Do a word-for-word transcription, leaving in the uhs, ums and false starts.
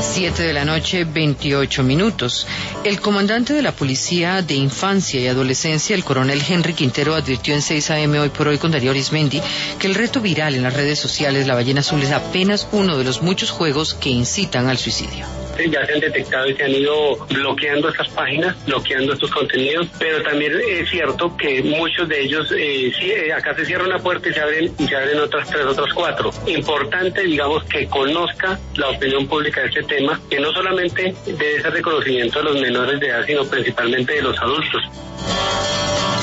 Siete de la noche, veintiocho minutos. El comandante de la Policía de Infancia y Adolescencia, el coronel Henry Quintero, advirtió en seis a eme hoy por hoy con Darío Arismendi que el reto viral en las redes sociales La Ballena Azul es apenas uno de los muchos juegos que incitan al suicidio. Ya se han detectado y se han ido bloqueando estas páginas, bloqueando estos contenidos, pero también es cierto que muchos de ellos, eh, sí, eh, acá se cierra una puerta y se abren y se abren otras tres, otras cuatro. Importante, digamos, que conozca la opinión pública de este tema, que no solamente de ese reconocimiento de los menores de edad, sino principalmente de los adultos.